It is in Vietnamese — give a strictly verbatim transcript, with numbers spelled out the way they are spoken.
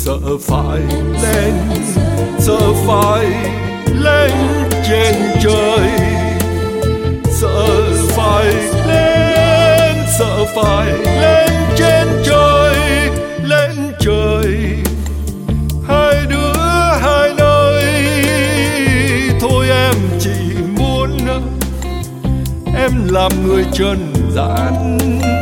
sợ phải lên, sợ phải lên trên trời, sợ phải lên, sợ phải lên trên trời, lên trời. Hai đứa hai nơi, thôi em chỉ muốn em làm người trần gian.